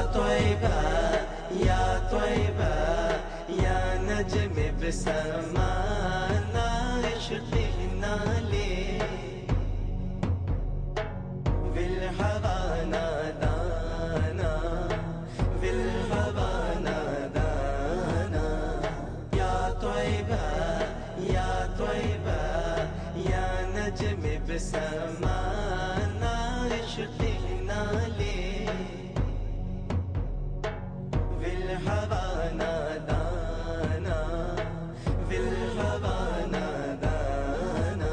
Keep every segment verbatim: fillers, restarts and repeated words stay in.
طیبہ یا طیبہ یا نجم بسمانا عشق نالے بالہوی نادانا بالہوی نادانا یا طیبہ یا طیبہ یا نجم بسمانا عشق نالے بالہوی نادانا بالہوی نادانا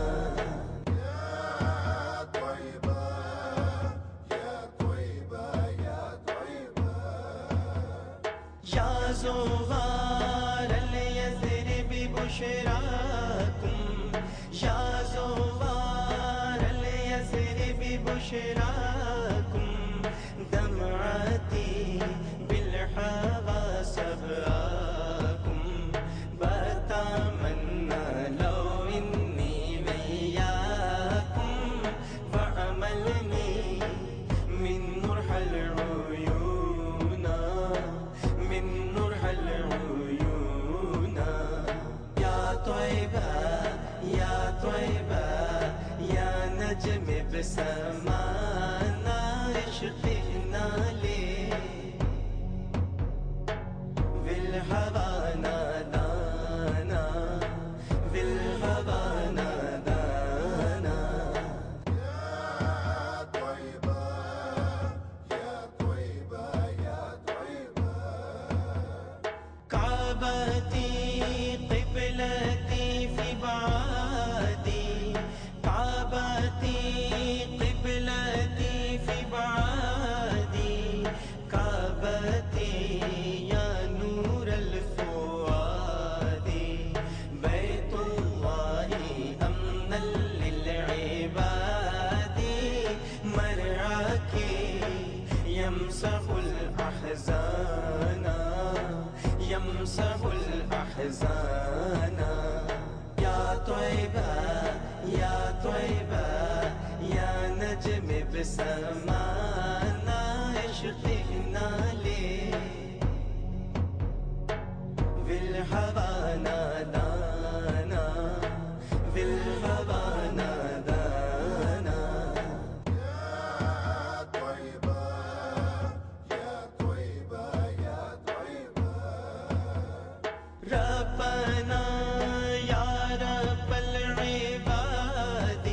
یا زوار الیثرب بشراکم یا زوار الیثرب بشراکم دمعتی بالحوا سبعاکم بتمنى لو انی ویاکم وعملنی من نرح العیون من نرح العیون یا طیبہ یا طیبہ یا نجم بسمانا عشق نالے بالہوی نادانا بالہوی نادانا کعبتی قبلتی فی بعادی کعبتی قبلتی فی بعادی کعبتی یا نور الفؤاد بیت اللہ امنا للعباد مرعاک یمسح الاحزان یمسح الاحزان یا طیبہ یا طیبہ یا نجم بسمانا عشق نالے بالہوی نادانا بالہوی نادانا ربنا یا رب العباد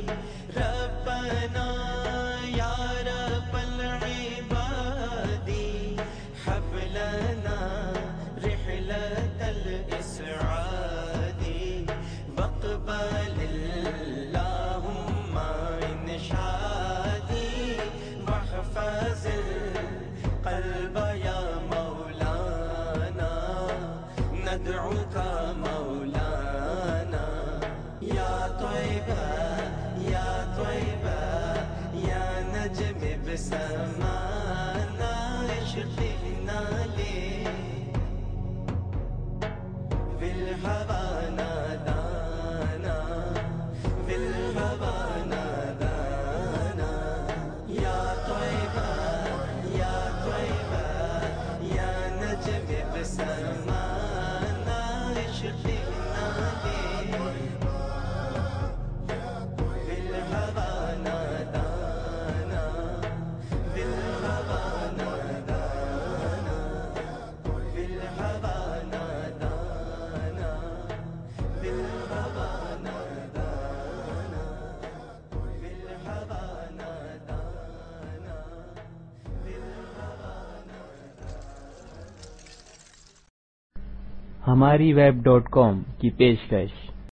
ربنا یا رب العباد حب لنا رحلة الإسعاد واقبل اللهم إنشادي واحفظ القلب يا مولانا ندعوك مولانا یا طیبہ یا طیبہ یا نجم بسمانا عشق نالے بالہوی نادانا بالہوی نادانا یا طیبہ یا طیبہ یا نجم بسمانا عشق نالے بالہوی نادانا بالہوی نادانا بالہوی نادانا بالہوی نادانا بالہوی نادانا ہماری ویب ڈاٹ کام کی پیشکش